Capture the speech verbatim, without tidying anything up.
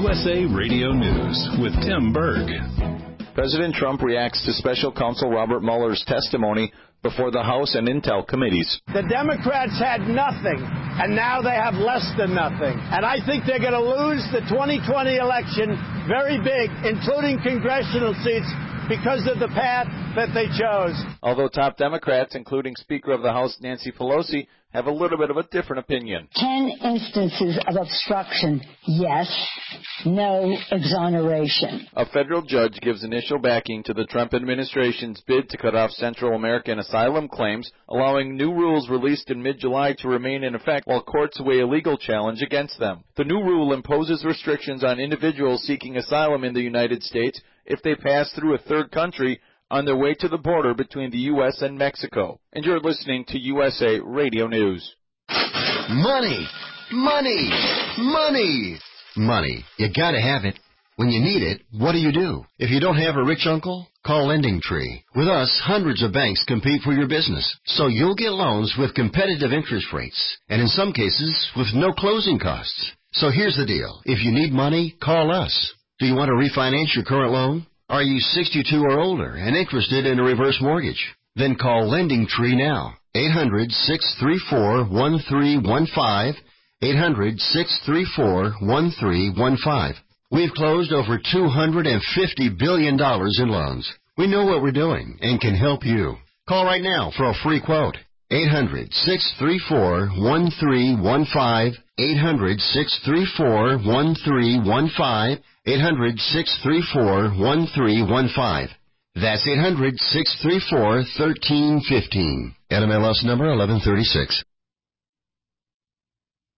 U S A Radio News with Tim Berg. President Trump reacts to Special Counsel Robert Mueller's testimony before the House and Intel committees. The Democrats had nothing, and now they have less than nothing. And I think they're going to lose the twenty twenty election very big, including congressional seats, because of the path that they chose. Although top Democrats, including Speaker of the House Nancy Pelosi, have a little bit of a different opinion. Ten instances of obstruction, yes. No exoneration. A federal judge gives initial backing to the Trump administration's bid to cut off Central American asylum claims, allowing new rules released in mid-July to remain in effect while courts weigh a legal challenge against them. The new rule imposes restrictions on individuals seeking asylum in the United States if they pass through a third country on their way to the border between the U S and Mexico. And you're listening to U S A Radio News. Money! Money! Money! Money. You gotta have it. When you need it, what do you do? If you don't have a rich uncle, call LendingTree. With us, hundreds of banks compete for your business, so you'll get loans with competitive interest rates, and in some cases, with no closing costs. So here's the deal. If you need money, call us. Do you want to refinance your current loan? Are you sixty-two or older and interested in a reverse mortgage? Then call LendingTree now. eight hundred, six three four, one three one five. eight hundred, six three four, one three one five. We've closed over two hundred fifty billion dollars in loans. We know what we're doing and can help you. Call right now for a free quote. eight hundred, six three four, one three one five. eight hundred, six three four, one three one five. eight hundred, six three four, one three one five. That's eight hundred, six three four, one three one five. N M L S number eleven thirty-six.